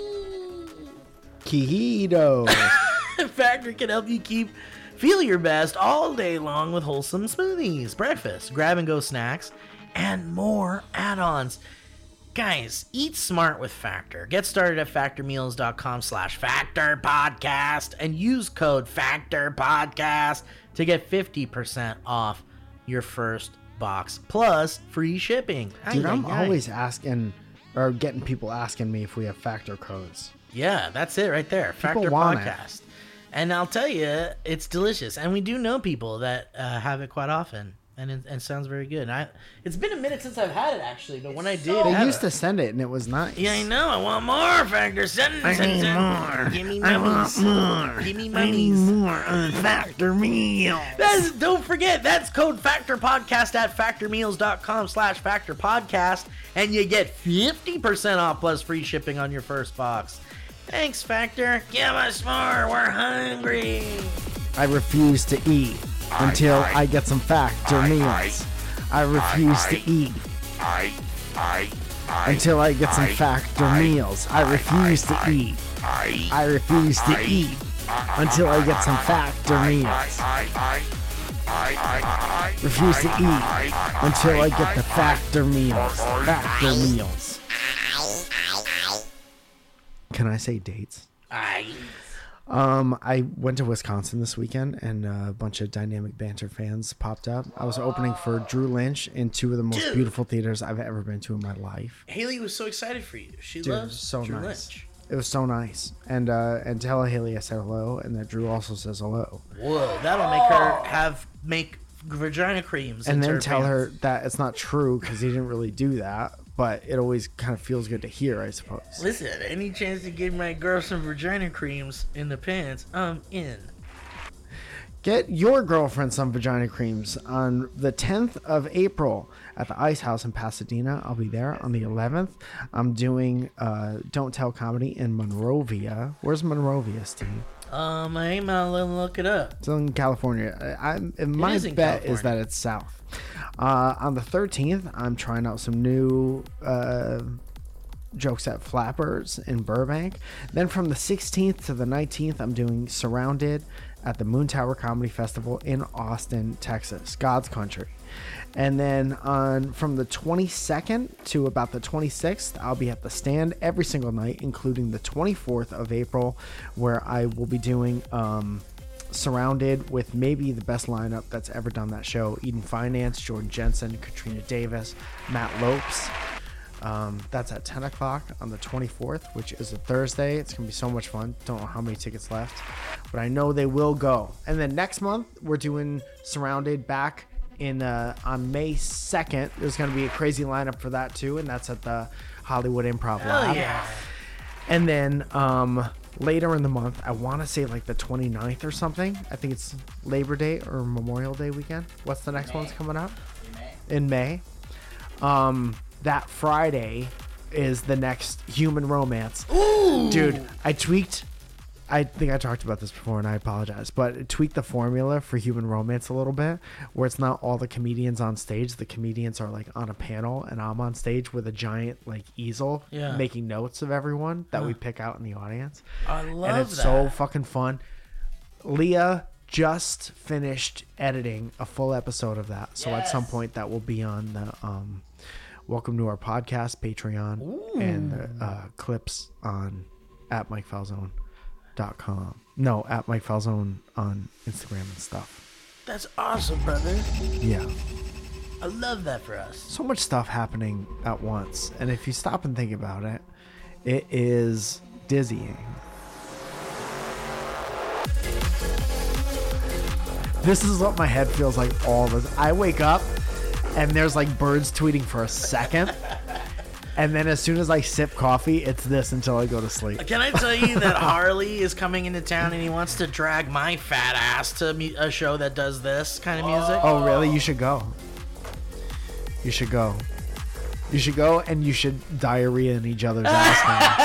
Keto. Factor can help you keep feel your best all day long with wholesome smoothies, breakfast, grab-and-go snacks, and more add-ons. Guys, eat smart with Factor. Get started at factormeals.com slash factor podcast and use code factor podcast to get fifty percent off your first box plus free shipping. Dude, Ay, I'm ay, ay. always asking, or getting people asking me if we have Factor codes. Yeah, that's it right there. People Factor want it. Podcast. And I'll tell you, it's delicious. And we do know people that uh, have it quite often. And it, it sounds very good. And I, it's been a minute since I've had it, actually. But when I did They have used it, to send it, and it was nice. yeah, I know. I want more, Factor. Send, I send, need send. more. Give me I mummies. want more. Give me I need mummies. more on Factor meal. That's, don't forget, that's code Factor Podcast at factormeals.com slash Factor Podcast. And you get fifty percent off plus free shipping on your first box. Thanks, Factor. Give us more. We're hungry. I refuse to eat until I- I get some Factor I- meals. I refuse I- to eat I, I, I, until I get some I- Factor I- meals. I I- refuse to I- eat. I, I refuse to I- eat until I get some Factor I, meals. I, I, I, I, I, Refuse to I- eat I- until I get I- the Factor meals. I- Factor meals. Ow, ow, ow. Can I say dates? I. Um, I went to Wisconsin this weekend, and a bunch of Dynamic Banter fans popped up. I was opening for Drew Lynch in two of the most Dude. beautiful theaters I've ever been to in my life. Haley was so excited for you. She Dude, it was loves so Drew nice. Lynch. It was so nice, and uh, and tell Haley I said hello, and that Drew also says hello, Whoa, that'll make her have make vagina creams. and into then her tell her pants. that it's not true because he didn't really do that, but it always kind of feels good to hear, I suppose. Listen, any chance to give my girl some vagina creams in the pants, I'm in. Get your girlfriend some vagina creams on the tenth of April at the Ice House in Pasadena. I'll be there on the eleventh. I'm doing uh, Don't Tell Comedy in Monrovia. Where's Monrovia, Steve? Um, I ain't gonna look it up. It's in California. I, I, my is in bet is California. that it's south. Uh, on the thirteenth, I'm trying out some new uh, jokes at Flappers in Burbank. Then from the sixteenth to the nineteenth, I'm doing Surrounded at the Moon Tower Comedy Festival in Austin, Texas, God's country. And then on from the twenty-second to about the twenty-sixth, I'll be at the Stand every single night, including the twenty-fourth of April, where I will be doing um, Surrounded with maybe the best lineup that's ever done that show. Eden Finance, Jordan Jensen, Katrina Davis, Matt Lopes. Um, that's at ten o'clock on the twenty-fourth, which is a Thursday. It's going to be so much fun. Don't know how many tickets left, but I know they will go. And then next month, we're doing Surrounded back in uh, on May second. There's going to be a crazy lineup for that too, and that's at the Hollywood Improv Hell Lab. yeah. And then um, later in the month, I want to say like the twenty-ninth or something. I think it's Labor Day or Memorial Day weekend. What's the next one's coming up? In May. Um, that Friday is the next Human Romance. Ooh. Dude, I tweaked. I think I talked about this before, and I apologize, but tweak the formula for Human Romance a little bit, where it's not all the comedians on stage. The comedians are like on a panel, and I'm on stage with a giant like easel, Yeah. making notes of everyone that we pick out in the audience. I love and it's that. so fucking fun. Leah just finished editing a full episode of that, so at some Yes. point that will be on the um, Welcome to Our Podcast Patreon and the uh, clips on at Mike Falzone. Dot com. No, at Mike Falzone on Instagram and stuff. That's awesome, brother. Yeah. I love that for us. So much stuff happening at once. And if you stop and think about it, it is dizzying. This is what my head feels like all the time. I wake up and there's like birds tweeting for a second. And then as soon as I sip coffee, it's this until I go to sleep. Can I tell you that Harley is coming into town and he wants to drag my fat ass to mu- a show that does this kind of music? Oh, really? You should go. You should go. You should go and you should diarrhea in each other's ass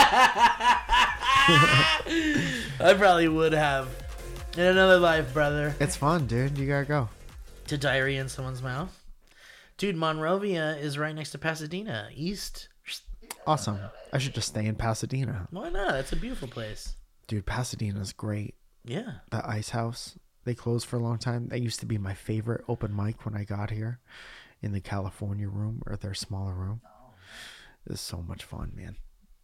now. I probably would have. In another life, brother. It's fun, dude. You gotta go. To diarrhea in someone's mouth. Dude, Monrovia is right next to Pasadena. East. Awesome. I should just stay in Pasadena. Why not? That's a beautiful place. Dude, Pasadena's great. Yeah. The Ice House, they closed for a long time. That used to be my favorite open mic when I got here in the California room or their smaller room. It's so much fun, man.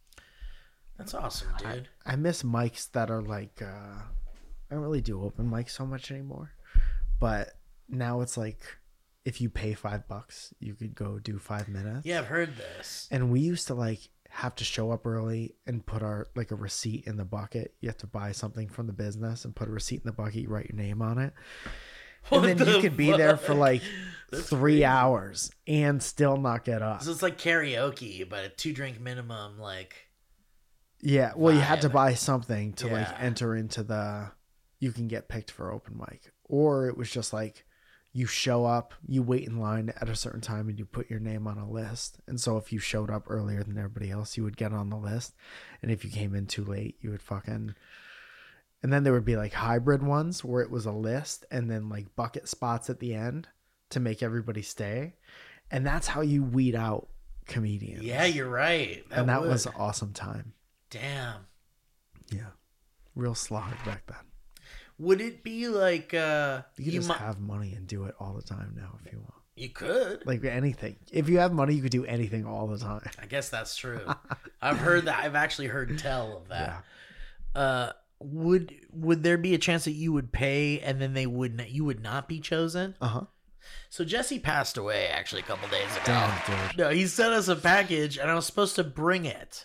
That's awesome, dude. I miss mics that are like, uh, I don't really do open mics so much anymore. But now it's like, if you pay five bucks, you could go do five minutes. Yeah, I've heard this. And we used to like have to show up early and put our like a receipt in the bucket. You have to buy something from the business and put a receipt in the bucket. You write your name on it. What And then the you could be there for fuck? like That's three crazy. hours and still not get up. So it's like karaoke, but a two drink minimum, like. Yeah. Well, you had to vibe. buy something to like Yeah. enter into the, you can get picked for open mic. Or it was just like, you show up, you wait in line at a certain time, and you put your name on a list. And so if you showed up earlier than everybody else, you would get on the list. And if you came in too late, you would fucking... And then there would be like hybrid ones where it was a list and then like bucket spots at the end to make everybody stay. And that's how you weed out comedians. Yeah, you're right. And that would. was an awesome time. Damn. Yeah. Real slog back then. Would it be like uh You could you just mu- have money and do it all the time now if you want. you could. Like anything. If you have money, you could do anything all the time. I guess that's true. I've heard that. I've actually heard tell of that. Uh would would there be a chance that you would pay and then they would not, you would not be chosen? Uh huh. So Jesse passed away actually a couple days ago. Damn, dude. No, he sent us a package and I was supposed to bring it.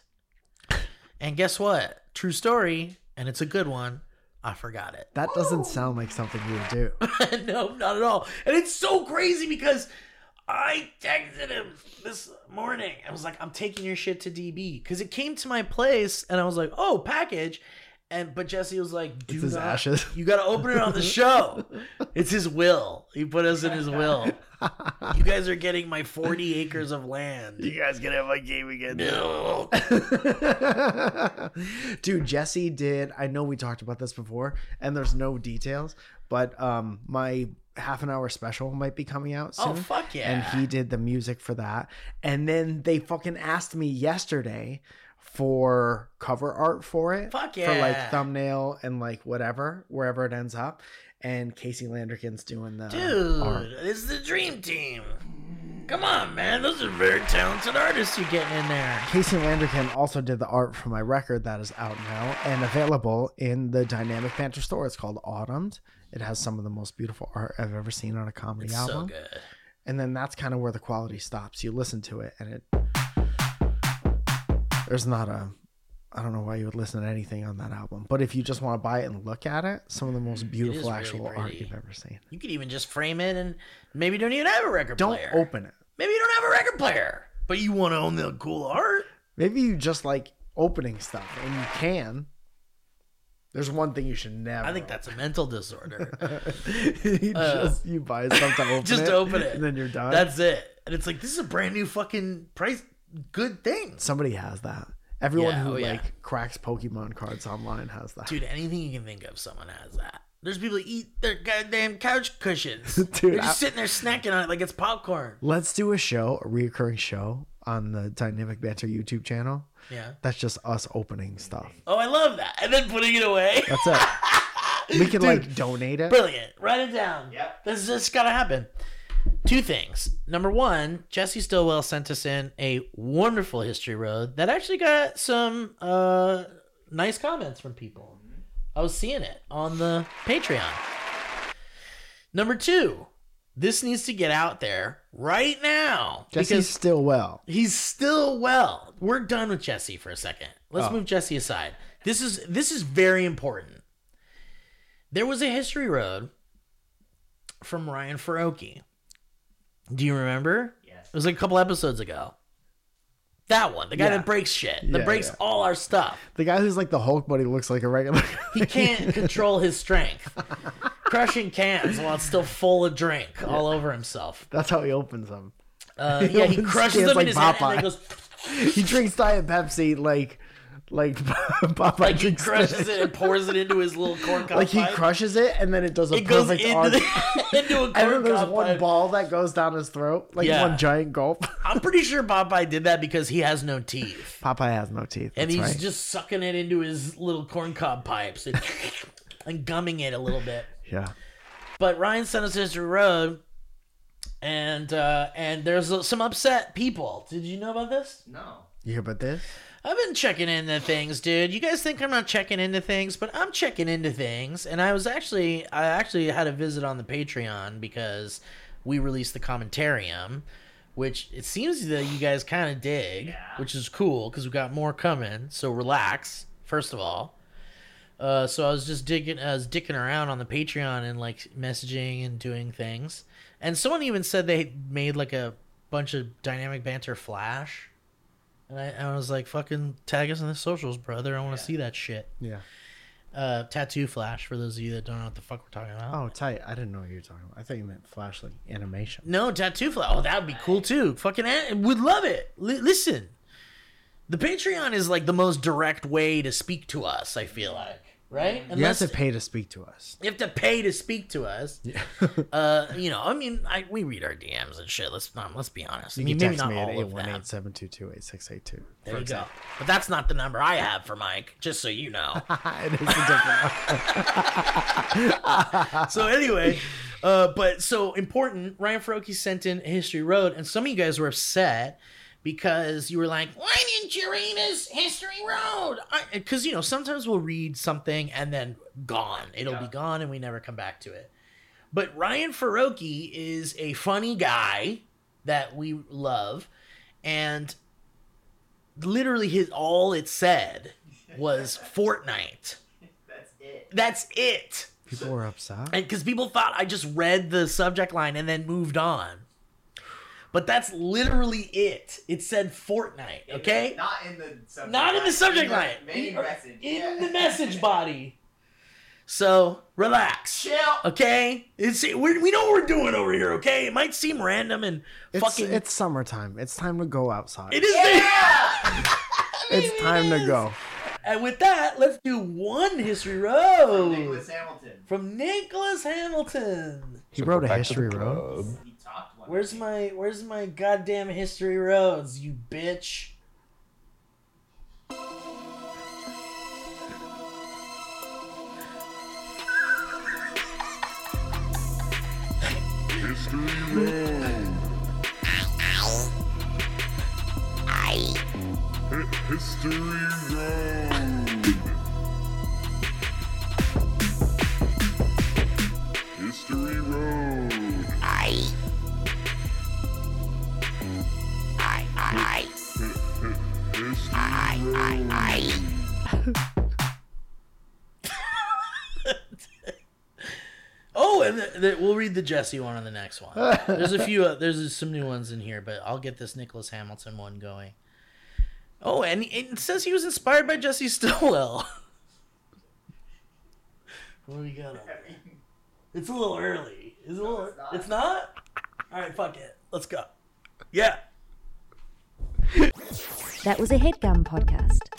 And guess what? True story, and it's a good one. I forgot it. That doesn't sound like something you would do. No, not at all. And it's so crazy because I texted him this morning. I was like, I'm taking your shit to D B. Because it came to my place and I was like, oh, package. And but Jesse was like, do It's his not, ashes. You gotta open it on the show. It's his will. He put us in his will. You guys are getting my forty acres of land. You guys gonna have my game again? No. Dude, Jesse did. I know we talked about this before, and there's no details, but um, my half an hour special might be coming out soon. Oh, fuck yeah. And he did the music for that. And then they fucking asked me yesterday for cover art for it. Fuck For like yeah. thumbnail and like whatever, wherever it ends up. And Casey Landerkin's doing the Dude, art. it's the dream team. Come on, man. Those are very talented artists you're getting in there. Casey Landerkin also did the art for my record that is out now and available in the Dynamic Banter store. It's called Autumned. It has some of the most beautiful art I've ever seen on a comedy It's album. so good. And then that's kind of where the quality stops. You listen to it and it there's not a I don't know why you would listen to anything on that album. But if you just want to buy it and look at it, some of the most beautiful really actual art pretty. you've ever seen. You could even just frame it and maybe don't even have a record Don't player. open it. Maybe you don't have a record player, but you want to own the cool art. Maybe you just like opening stuff and you can. There's one thing you should never. I think that's a mental disorder. you just you buy stuff to open Just it, to open it. and then you're done. That's it. And it's like, this is a brand new fucking price, good thing. Somebody has that. Everyone Yeah, who oh, yeah. like cracks Pokemon cards online has that. Dude, anything you can think of, someone has that. There's people that eat their goddamn couch cushions. Dude, They're just I- sitting there snacking on it like it's popcorn. Let's do a show, a reoccurring show on the Dynamic Banter YouTube channel. Yeah. That's just us opening stuff. Oh, I love that. And then putting it away. That's it. We can like donate it. Brilliant. Write it down. Yep. This is just gotta happen. Two things. Number one, Jesse Stillwell sent us in a wonderful History Road that actually got some uh, nice comments from people. I was seeing it on the Patreon. Number two, this needs to get out there right now. Jesse's because still well. he's still well. We're done with Jesse for a second. Let's Oh. move Jesse aside. This is this is very important. There was a History Road from Ryan Faroki. Do you remember? Yes. It was like a couple episodes ago. That one, the guy Yeah. that breaks shit, that Yeah, breaks yeah. all our stuff. The guy who's like the Hulk, but he looks like a regular. He can't control his strength. Crushing cans while it's still full of drink all over himself. That's how he opens them. Uh, yeah, he opens crushes cans them like in his hand Popeye. and then goes He drinks Diet Pepsi like, like Popeye like he drinks crushes Diet- it and pours it into his little corn cob Like he pipe. crushes it and then it does a It goes perfect into, arc. the, into a And then corn there's cob one pipe. ball that goes down his throat, like Yeah. one giant gulp. I'm pretty sure Popeye did that because he has no teeth. Popeye has no teeth. And That's he's right. just sucking it into his little corn cob pipes and, and gumming it a little bit. yeah. But Ryan sent us History Road, and uh, and there's some upset people. Did you know about this? No. You hear about this? I've been checking into things, dude. You guys think I'm not checking into things, but I'm checking into things. And I was actually, I actually had a visit on the Patreon because we released the Commentarium, which it seems that you guys kind of dig, which is cool because we got more coming. So relax, first of all. Uh, so I was just digging, I was dicking around on the Patreon and like messaging and doing things. And someone even said they made like a bunch of Dynamic Banter Flash. And I, I was like, fucking tag us in the socials, brother. I want to see that shit. Yeah. Uh, Tattoo Flash, for those of you that don't know what the fuck we're talking about. Oh, tight. I didn't know what you were talking about. I thought you meant flash like animation. No, Tattoo Flash. Oh, that would be cool too. Fucking an- would love it. L- listen, the Patreon is like the most direct way to speak to us, I feel like. Right? You have Unless to pay to speak to us. you have to pay to speak to us. uh, you know, I mean, I, we read our D Ms and shit. Let's not. Let's be honest. I You mean, can maybe text not me at all eight of one them. eight, seven two two, eight six eight two. There you go. But that's not the number I have for Mike. Just so you know. It is a different So anyway, uh, but so important. Ryan Faroki sent in History Road, and some of you guys were upset because you were like, "Why didn't you read us History Road?" Because you know sometimes we'll read something and then gone. It'll be gone, and we never come back to it. But Ryan Faroki is a funny guy that we love, and literally his all it said was Fortnite. That's it. That's it. People were upset. And because people thought I just read the subject line and then moved on. But that's literally it. It said Fortnite, okay? Not in the subject Not in the subject line. Main In- message. In yeah. the message body. So, relax. Chill. Okay? It's we're, We know what we're doing over here, okay? It might seem random and It's, fucking... it's summertime. It's time to go outside. it is Yeah. It's time to go. And with that, let's do one History Road. Nicholas Hamilton. From Nicholas Hamilton. He wrote a history road. He talked one. Where's my where's my goddamn History Roads, you bitch? History Road. History Road. I. I. I. History I. Road. I. Oh, and the, the, we'll read the Jesse one on the next one. There's a few. Uh, there's some new ones in here, but I'll get this Nicholas Hamilton one going. Oh, and it says he was inspired by Jesse Stillwell. What do we got? It's a little early. It's a little. it's not. It's not. All right, fuck it. Let's go. Yeah. That was a HeadGum podcast.